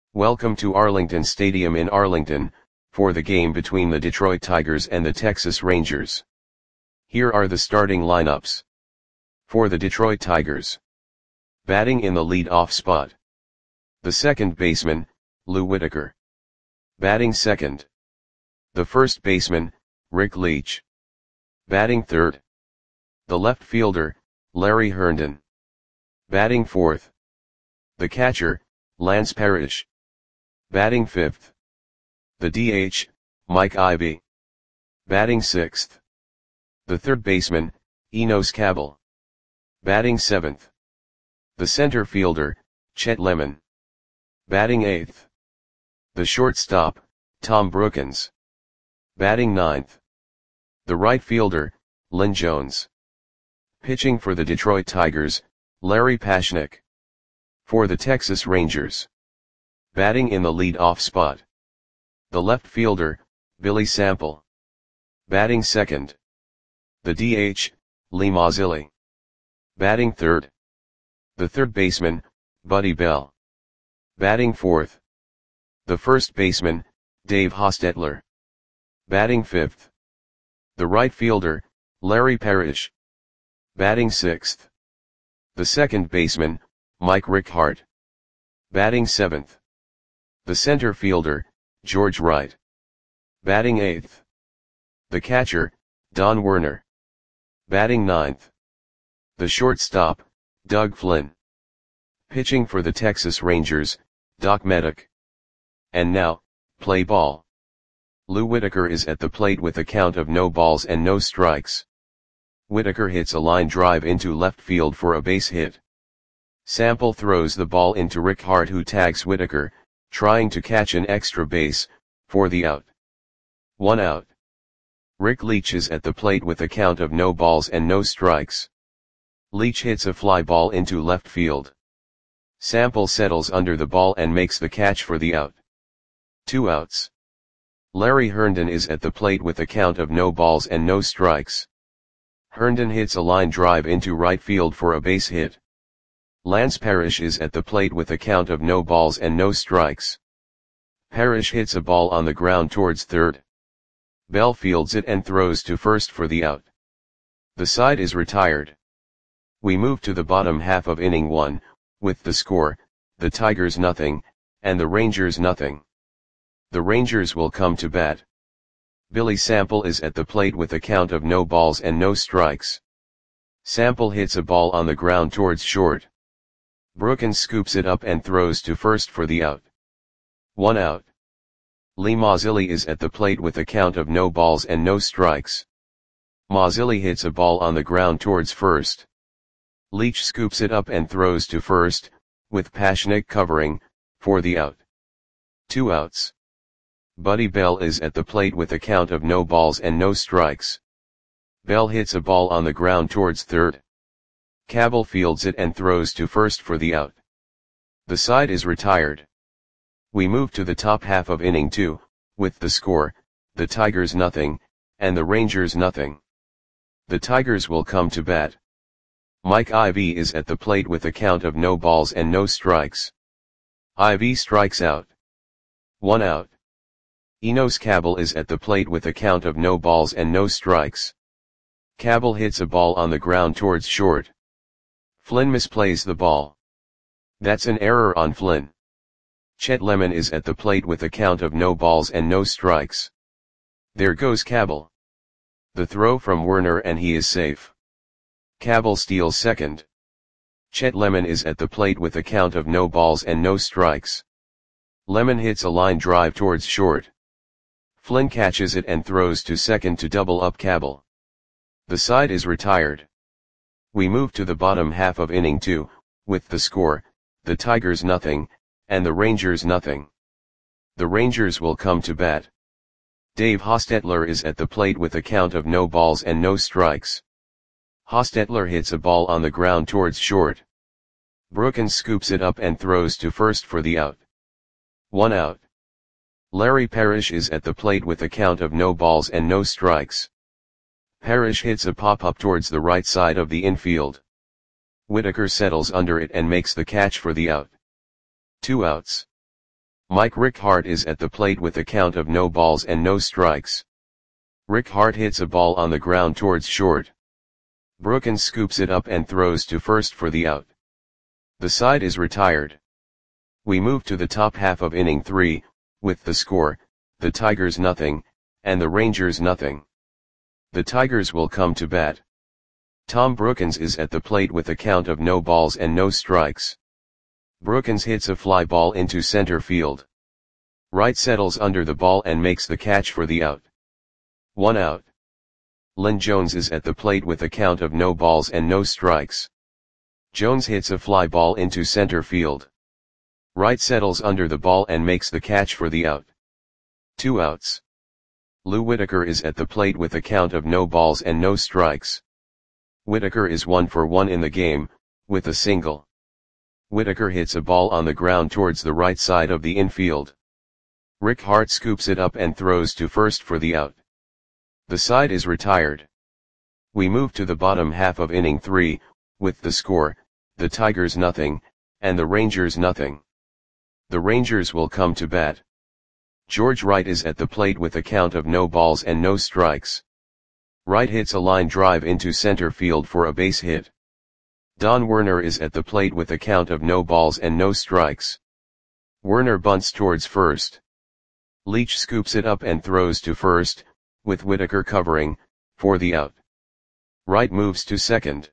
Welcome to Arlington Stadium in Arlington, for the game between the Detroit Tigers and the Texas Rangers. Here are the starting lineups. For the Detroit Tigers. Batting in the lead-off spot. The second baseman, Lou Whitaker. Batting second. The first baseman, Rick Leach. Batting third. The left fielder, Larry Herndon. Batting fourth. The catcher, Lance Parrish. Batting fifth. The DH, Mike Ivey. Batting sixth. The third baseman, Enos Cabell. Batting seventh. The center fielder, Chet Lemon. Batting eighth. The shortstop, Tom Brookens. Batting ninth. The right fielder, Lynn Jones. Pitching for the Detroit Tigers, Larry Pashnick. For the Texas Rangers. Batting in the lead-off spot. The left fielder, Billy Sample. Batting second. The DH, Lee Mazzilli. Batting third. The third baseman, Buddy Bell. Batting fourth. The first baseman, Dave Hostetler. Batting fifth. The right fielder, Larry Parrish. Batting sixth. The second baseman, Mike Rickhart. Batting seventh. The center fielder, George Wright. Batting eighth. The catcher, Don Werner. Batting ninth. The shortstop, Doug Flynn. Pitching for the Texas Rangers, Doc Meddick. And now, play ball. Lou Whitaker is at the plate with a count of no balls and no strikes. Whitaker hits a line drive into left field for a base hit. Sample throws the ball into Rickhart, who tags Whitaker, trying to catch an extra base, for the out. 1 out. Rick Leach is at the plate with a count of no balls and no strikes. Leach hits a fly ball into left field. Sample settles under the ball and makes the catch for the out. 2 outs. Larry Herndon is at the plate with a count of no balls and no strikes. Herndon hits a line drive into right field for a base hit. Lance Parrish is at the plate with a count of no balls and no strikes. Parrish hits a ball on the ground towards third. Bell fields it and throws to first for the out. The side is retired. We move to the bottom half of inning 1, with the score, the Tigers nothing, and the Rangers nothing. The Rangers will come to bat. Billy Sample is at the plate with a count of no balls and no strikes. Sample hits a ball on the ground towards short. Brookens scoops it up and throws to first for the out. 1 out. Lee Mazzilli is at the plate with a count of no balls and no strikes. Mazzilli hits a ball on the ground towards first. Leach scoops it up and throws to first, with Pashnick covering, for the out. 2 outs. Buddy Bell is at the plate with a count of no balls and no strikes. Bell hits a ball on the ground towards third. Cabell fields it and throws to first for the out. The side is retired. We move to the top half of inning 2, with the score, the Tigers nothing, and the Rangers nothing. The Tigers will come to bat. Mike Ivey is at the plate with a count of no balls and no strikes. Ivey strikes out. 1 out. Enos Cabell is at the plate with a count of no balls and no strikes. Cabell hits a ball on the ground towards short. Flynn misplays the ball. That's an error on Flynn. Chet Lemon is at the plate with a count of no balls and no strikes. There goes Cabell. The throw from Werner and he is safe. Cabell steals second. Chet Lemon is at the plate with a count of no balls and no strikes. Lemon hits a line drive towards short. Flynn catches it and throws to second to double up Cabell. The side is retired. We move to the bottom half of inning 2, with the score, the Tigers nothing, and the Rangers nothing. The Rangers will come to bat. Dave Hostetler is at the plate with a count of no balls and no strikes. Hostetler hits a ball on the ground towards short. Brookens scoops it up and throws to first for the out. 1 out. Larry Parrish is at the plate with a count of no balls and no strikes. Parrish hits a pop-up towards the right side of the infield. Whitaker settles under it and makes the catch for the out. 2 outs. Mike Rick Hart is at the plate with a count of no balls and no strikes. Rick Hart hits a ball on the ground towards short. Brookins scoops it up and throws to first for the out. The side is retired. We move to the top half of inning 3, with the score, the Tigers nothing, and the Rangers nothing. The Tigers will come to bat. Tom Brookins is at the plate with a count of no balls and no strikes. Brookins hits a fly ball into center field. Wright settles under the ball and makes the catch for the out. 1 out. Lynn Jones is at the plate with a count of no balls and no strikes. Jones hits a fly ball into center field. Wright settles under the ball and makes the catch for the out. 2 outs. Lou Whitaker is at the plate with a count of no balls and no strikes. Whitaker is 1 for 1 in the game, with a single. Whitaker hits a ball on the ground towards the right side of the infield. Rick Hart scoops it up and throws to first for the out. The side is retired. We move to the bottom half of inning 3, with the score, the Tigers nothing, and the Rangers nothing. The Rangers will come to bat. George Wright is at the plate with a count of no balls and no strikes. Wright hits a line drive into center field for a base hit. Don Werner is at the plate with a count of no balls and no strikes. Werner bunts towards first. Leach scoops it up and throws to first, with Whitaker covering, for the out. Wright moves to second.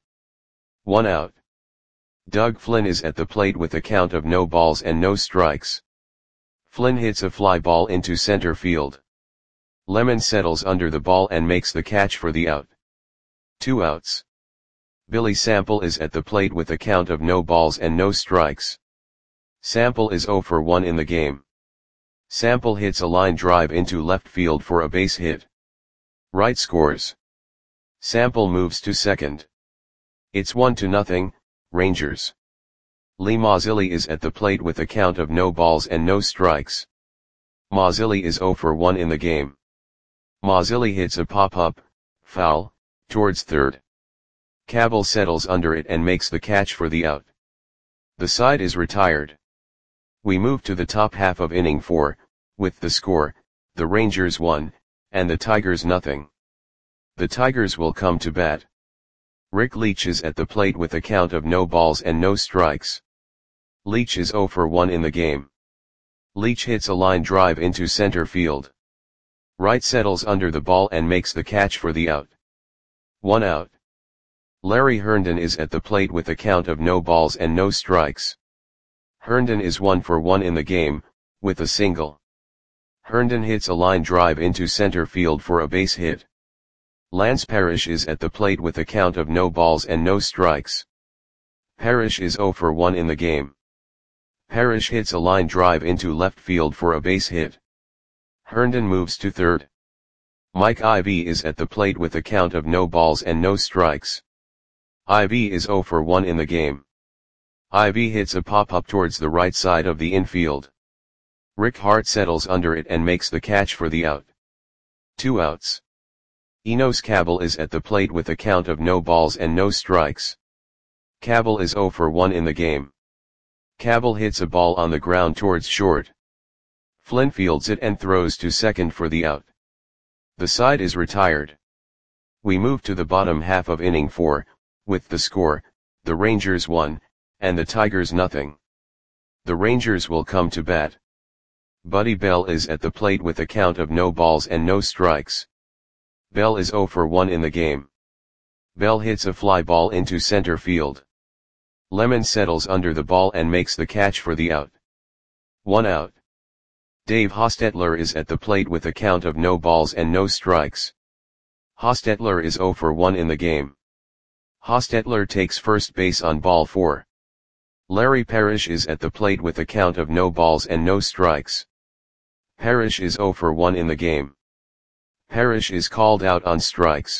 1 out. Doug Flynn is at the plate with a count of no balls and no strikes. Flynn hits a fly ball into center field. Lemon settles under the ball and makes the catch for the out. 2 outs. Billy Sample is at the plate with a count of no balls and no strikes. Sample is 0 for 1 in the game. Sample hits a line drive into left field for a base hit. Wright scores. Sample moves to second. It's 1-0, Rangers. Lee Mazzilli is at the plate with a count of no balls and no strikes. Mazzilli is 0 for 1 in the game. Mazzilli hits a pop-up, foul, towards third. Cabell settles under it and makes the catch for the out. The side is retired. We move to the top half of inning 4, with the score, the Rangers 1, and the Tigers nothing. The Tigers will come to bat. Rick Leach is at the plate with a count of no balls and no strikes. Leach is 0 for 1 in the game. Leach hits a line drive into center field. Wright settles under the ball and makes the catch for the out. 1 out. Larry Herndon is at the plate with a count of no balls and no strikes. Herndon is 1 for 1 in the game, with a single. Herndon hits a line drive into center field for a base hit. Lance Parrish is at the plate with a count of no balls and no strikes. Parrish is 0 for 1 in the game. Parrish hits a line drive into left field for a base hit. Herndon moves to third. Mike Ivy is at the plate with a count of no balls and no strikes. Ivy is 0 for 1 in the game. Ivy hits a pop-up towards the right side of the infield. Rick Hart settles under it and makes the catch for the out. 2 outs. Enos Cabell is at the plate with a count of no balls and no strikes. Cabell is 0 for 1 in the game. Cabell hits a ball on the ground towards short. Flynn fields it and throws to second for the out. The side is retired. We move to the bottom half of inning 4, with the score, the Rangers 1, and the Tigers nothing. The Rangers will come to bat. Buddy Bell is at the plate with a count of no balls and no strikes. Bell is 0 for 1 in the game. Bell hits a fly ball into center field. Lemon settles under the ball and makes the catch for the out. 1 out. Dave Hostetler is at the plate with a count of no balls and no strikes. Hostetler is 0 for 1 in the game. Hostetler takes first base on ball 4. Larry Parrish is at the plate with a count of no balls and no strikes. Parrish is 0 for 1 in the game. Parrish is called out on strikes.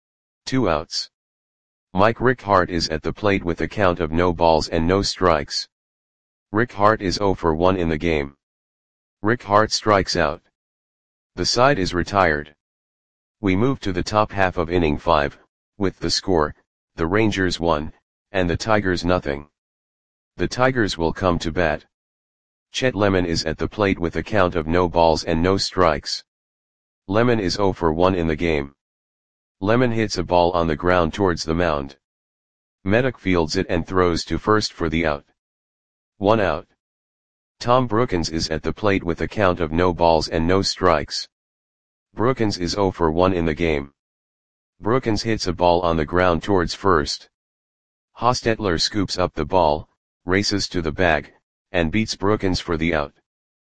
2 outs. Mike Rick Hart is at the plate with a count of no balls and no strikes. Rick Hart is 0 for 1 in the game. Rick Hart strikes out. The side is retired. We move to the top half of inning 5, with the score, the Rangers 1, and the Tigers nothing. The Tigers will come to bat. Chet Lemon is at the plate with a count of no balls and no strikes. Lemon is 0 for 1 in the game. Lemon hits a ball on the ground towards the mound. Meddock fields it and throws to first for the out. 1 out. Tom Brookins is at the plate with a count of no balls and no strikes. Brookins is 0 for 1 in the game. Brookins hits a ball on the ground towards first. Hostetler scoops up the ball, races to the bag, and beats Brookins for the out.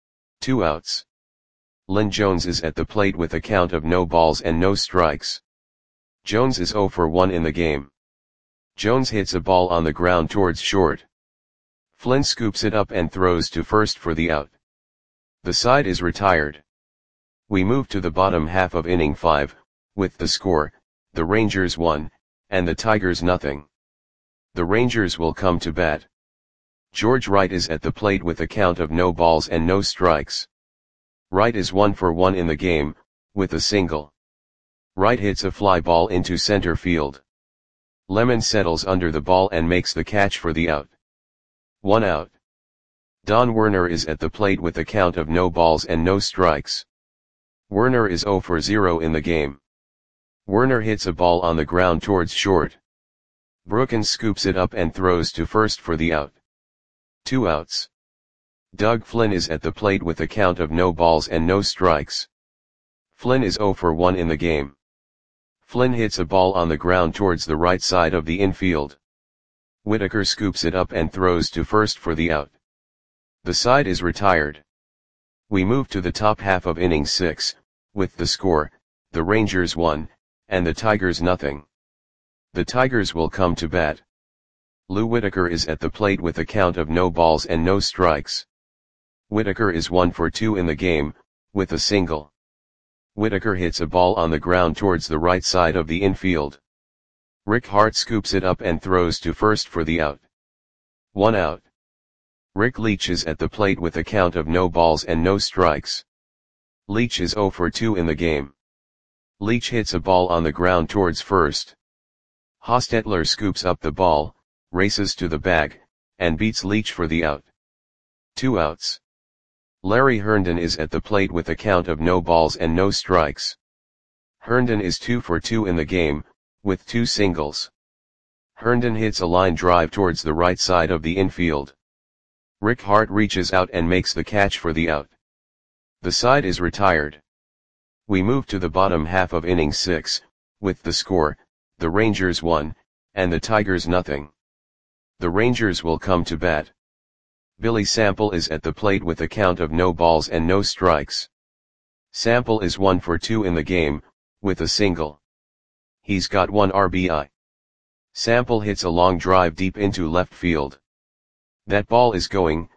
2 outs. Lynn Jones is at the plate with a count of no balls and no strikes. Jones is 0 for 1 in the game. Jones hits a ball on the ground towards short. Flynn scoops it up and throws to first for the out. The side is retired. We move to the bottom half of inning 5, with the score, the Rangers 1, and the Tigers nothing. The Rangers will come to bat. George Wright is at the plate with a count of no balls and no strikes. Wright is 1 for 1 in the game, with a single. Wright hits a fly ball into center field. Lemon settles under the ball and makes the catch for the out. 1 out. Don Werner is at the plate with a count of no balls and no strikes. Werner is 0 for 0 in the game. Werner hits a ball on the ground towards short. Brookins scoops it up and throws to first for the out. 2 outs. Doug Flynn is at the plate with a count of no balls and no strikes. Flynn is 0 for 1 in the game. Flynn hits a ball on the ground towards the right side of the infield. Whitaker scoops it up and throws to first for the out. The side is retired. We move to the top half of inning 6, with the score, the Rangers 1, and the Tigers nothing. The Tigers will come to bat. Lou Whitaker is at the plate with a count of no balls and no strikes. Whitaker is 1 for 2 in the game, with a single. Whitaker hits a ball on the ground towards the right side of the infield. Rick Hart scoops it up and throws to first for the out. 1 out. Rick Leach is at the plate with a count of no balls and no strikes. Leach is 0 for 2 in the game. Leach hits a ball on the ground towards first. Hostetler scoops up the ball, races to the bag, and beats Leach for the out. 2 outs. Larry Herndon is at the plate with a count of no balls and no strikes. Herndon is 2 for 2 in the game, with 2 singles. Herndon hits a line drive towards the right side of the infield. Rick Hart reaches out and makes the catch for the out. The side is retired. We move to the bottom half of inning 6, with the score, the Rangers 1, and the Tigers nothing. The Rangers will come to bat. Billy Sample is at the plate with a count of no balls and no strikes. Sample is 1 for 2 in the game, with a single. He's got 1 RBI. Sample hits a long drive deep into left field. That ball is going,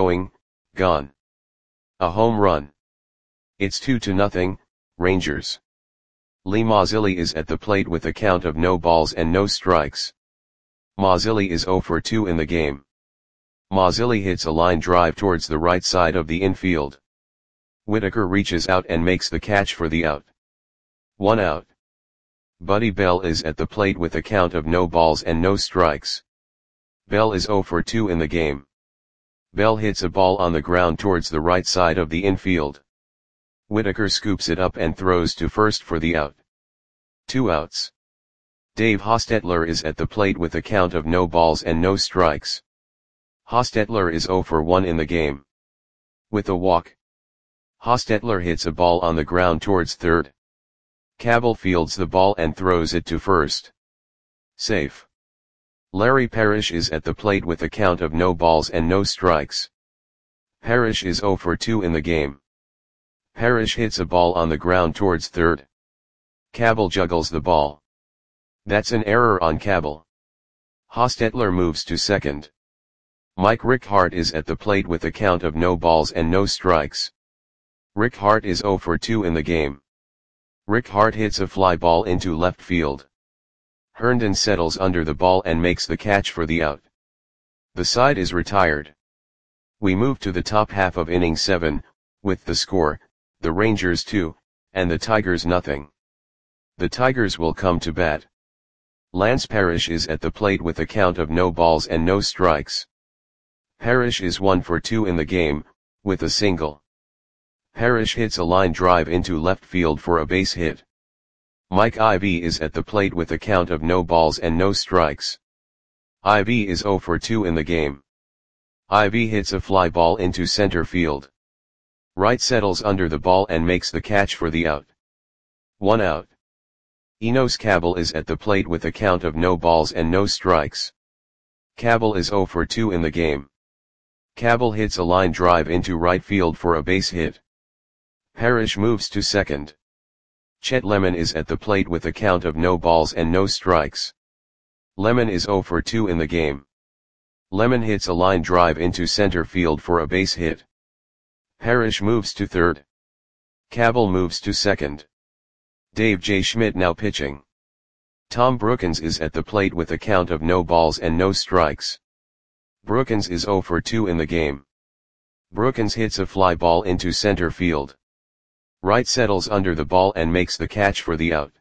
gone. A home run. It's 2-0, Rangers. Lee Mazzilli is at the plate with a count of no balls and no strikes. Mazzilli is 0 for 2 in the game. Mazzilli hits a line drive towards the right side of the infield. Whitaker reaches out and makes the catch for the out. 1 out. Buddy Bell is at the plate with a count of no balls and no strikes. Bell is 0 for 2 in the game. Bell hits a ball on the ground towards the right side of the infield. Whitaker scoops it up and throws to first for the out. 2 outs. Dave Hostetler is at the plate with a count of no balls and no strikes. Hostetler is 0 for 1 in the game. With a walk. Hostetler hits a ball on the ground towards third. Cabell fields the ball and throws it to first. Safe. Larry Parrish is at the plate with a count of no balls and no strikes. Parrish is 0 for 2 in the game. Parrish hits a ball on the ground towards third. Cabell juggles the ball. That's an error on Cabell. Hostetler moves to second. Mike Rick Hart is at the plate with a count of no balls and no strikes. Rick Hart is 0 for 2 in the game. Rick Hart hits a fly ball into left field. Herndon settles under the ball and makes the catch for the out. The side is retired. We move to the top half of inning 7, with the score, the Rangers 2, and the Tigers nothing. The Tigers will come to bat. Lance Parrish is at the plate with a count of no balls and no strikes. Parrish is 1 for 2 in the game, with a single. Parrish hits a line drive into left field for a base hit. Mike Ivy is at the plate with a count of no balls and no strikes. Ivy is 0 for 2 in the game. Ivy hits a fly ball into center field. Wright settles under the ball and makes the catch for the out. 1 out. Enos Cabell is at the plate with a count of no balls and no strikes. Cabell is 0 for 2 in the game. Cabell hits a line drive into right field for a base hit. Parrish moves to second. Chet Lemon is at the plate with a count of no balls and no strikes. Lemon is 0 for 2 in the game. Lemon hits a line drive into center field for a base hit. Parrish moves to third. Cabell moves to second. Dave J. Schmidt now pitching. Tom Brookins is at the plate with a count of no balls and no strikes. Brookins is 0 for 2 in the game. Brookins hits a fly ball into center field. Wright settles under the ball and makes the catch for the out.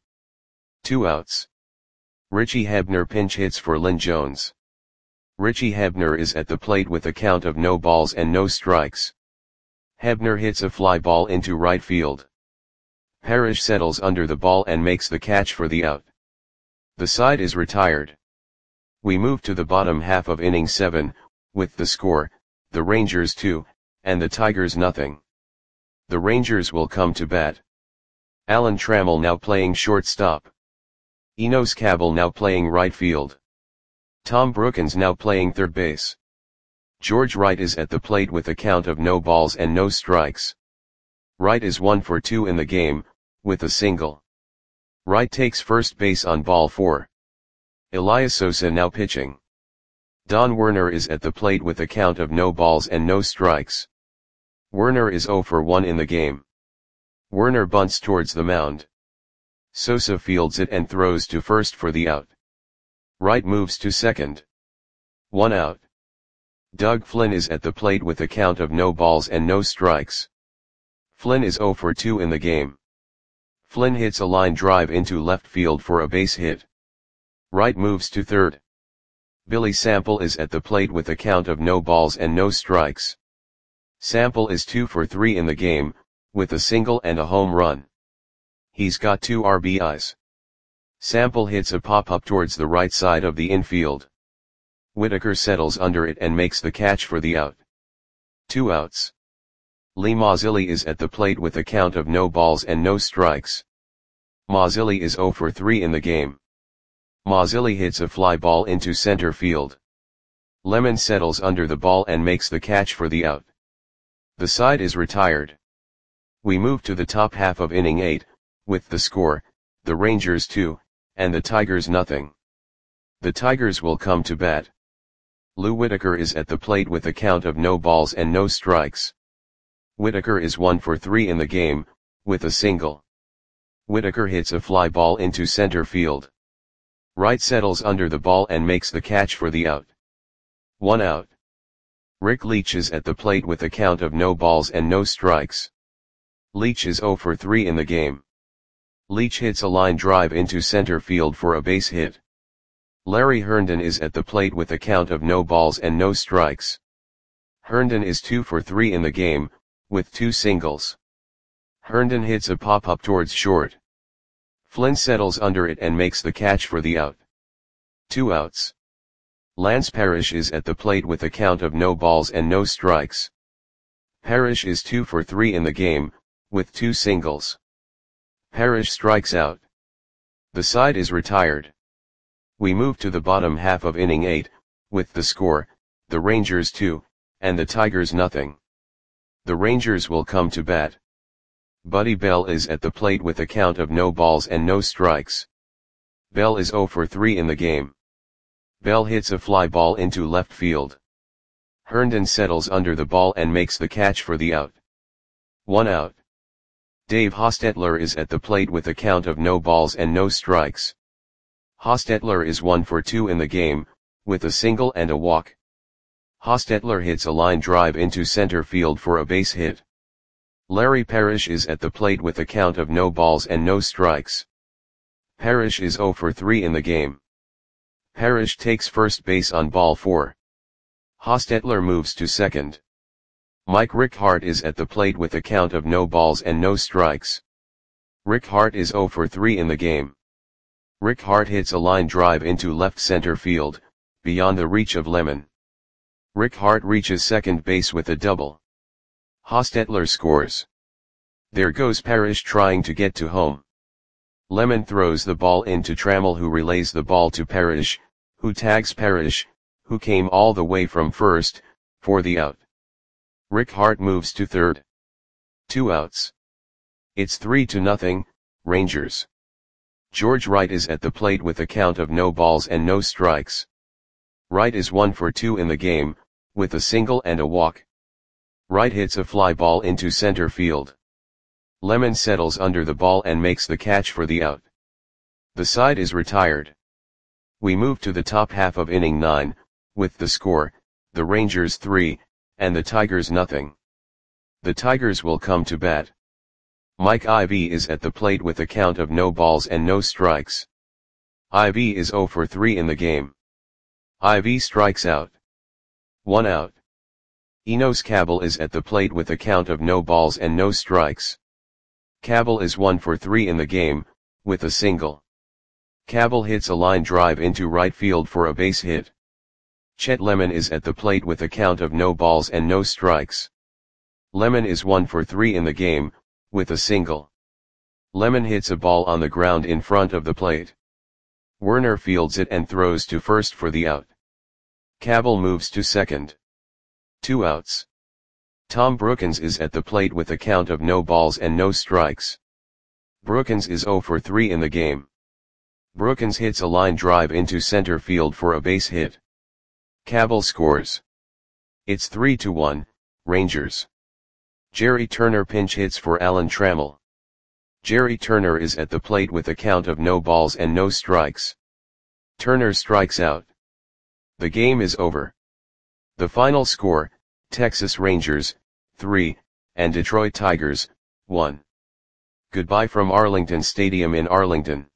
2 outs. Richie Hebner pinch hits for Lynn Jones. Richie Hebner is at the plate with a count of no balls and no strikes. Hebner hits a fly ball into right field. Parrish settles under the ball and makes the catch for the out. The side is retired. We move to the bottom half of inning 7, with the score, the Rangers 2, and the Tigers nothing. The Rangers will come to bat. Alan Trammell now playing shortstop. Enos Cabell now playing right field. Tom Brookins now playing third base. George Wright is at the plate with a count of no balls and no strikes. Wright is 1 for 2 in the game, with a single. Wright takes first base on ball 4. Elias Sosa now pitching. Don Werner is at the plate with a count of no balls and no strikes. Werner is 0 for 1 in the game. Werner bunts towards the mound. Sosa fields it and throws to first for the out. Wright moves to second. 1 out. Doug Flynn is at the plate with a count of no balls and no strikes. Flynn is 0 for 2 in the game. Flynn hits a line drive into left field for a base hit. Wright moves to third. Billy Sample is at the plate with a count of no balls and no strikes. Sample is 2 for 3 in the game, with a single and a home run. He's got 2 RBIs. Sample hits a pop-up towards the right side of the infield. Whitaker settles under it and makes the catch for the out. 2 outs. Lee Mazzilli is at the plate with a count of no balls and no strikes. Mazzilli is 0 for 3 in the game. Mazzilli hits a fly ball into center field. Lemon settles under the ball and makes the catch for the out. The side is retired. We move to the top half of inning 8, with the score, the Rangers 2, and the Tigers nothing. The Tigers will come to bat. Lou Whitaker is at the plate with a count of no balls and no strikes. Whitaker is 1 for 3 in the game, with a single. Whitaker hits a fly ball into center field. Wright settles under the ball and makes the catch for the out. 1 out. Rick Leach is at the plate with a count of no balls and no strikes. Leach is 0 for 3 in the game. Leach hits a line drive into center field for a base hit. Larry Herndon is at the plate with a count of no balls and no strikes. Herndon is 2 for 3 in the game, with 2 singles. Herndon hits a pop-up towards short. Flynn settles under it and makes the catch for the out. 2 outs. Lance Parrish is at the plate with a count of no balls and no strikes. Parrish is 2 for 3 in the game, with 2 singles. Parrish strikes out. The side is retired. We move to the bottom half of inning 8, with the score, the Rangers 2, and the Tigers nothing. The Rangers will come to bat. Buddy Bell is at the plate with a count of no balls and no strikes. Bell is 0 for 3 in the game. Bell hits a fly ball into left field. Herndon settles under the ball and makes the catch for the out. 1 out. Dave Hostetler is at the plate with a count of no balls and no strikes. Hostetler is 1 for 2 in the game, with a single and a walk. Hostetler hits a line drive into center field for a base hit. Larry Parrish is at the plate with a count of no balls and no strikes. Parrish is 0 for 3 in the game. Parrish takes first base on ball 4. Hostetler moves to second. Mike Rick Hart is at the plate with a count of no balls and no strikes. Rick Hart is 0 for 3 in the game. Rick Hart hits a line drive into left center field, beyond the reach of Lemon. Rick Hart reaches second base with a double. Hostetler scores. There goes Parrish trying to get to home. Lemon throws the ball into Trammell, who relays the ball to Parrish, who tags Parrish, who came all the way from first, for the out. Rick Hart moves to third. 2 outs. It's 3-0, Rangers. George Wright is at the plate with a count of no balls and no strikes. Wright is 1 for 2 in the game, with a single and a walk. Wright hits a fly ball into center field. Lemon settles under the ball and makes the catch for the out. The side is retired. We move to the top half of inning 9, with the score, the Rangers 3, and the Tigers nothing. The Tigers will come to bat. Mike Ivy is at the plate with a count of no balls and no strikes. Ivy is 0 for 3 in the game. Ivy strikes out. 1 out. Enos Cabell is at the plate with a count of no balls and no strikes. Cabell is 1 for 3 in the game, with a single. Cabell hits a line drive into right field for a base hit. Chet Lemon is at the plate with a count of no balls and no strikes. Lemon is 1 for 3 in the game, with a single. Lemon hits a ball on the ground in front of the plate. Werner fields it and throws to first for the out. Cabell moves to second. 2 outs. Tom Brookins is at the plate with a count of no balls and no strikes. Brookins is 0 for 3 in the game. Brookins hits a line drive into center field for a base hit. Cabell scores. It's 3-1, Rangers. Jerry Turner pinch hits for Alan Trammell. Jerry Turner is at the plate with a count of no balls and no strikes. Turner strikes out. The game is over. The final score, Texas Rangers, 3, and Detroit Tigers, 1. Goodbye from Arlington Stadium in Arlington.